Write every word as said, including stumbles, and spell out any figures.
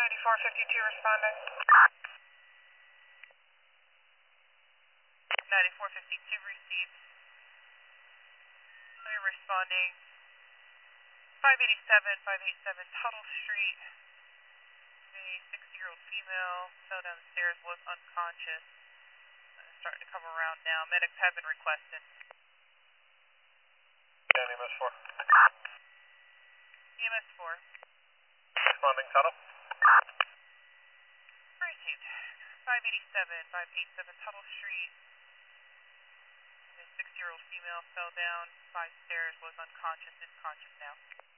ninety-four fifty-two responding. ninety-four fifty-two received. We're responding. five eighty-seven, five eighty-seven Tuttle Street. A sixty-year-old female fell down the stairs, was unconscious. Uh, starting to come around now. Medics have been requested. And E M S four. E M S four. Responding Tuttle. Received. five eighty-seven, five eighty-seven Tuttle Street. A sixty-year-old female fell down five stairs, was unconscious, is conscious now.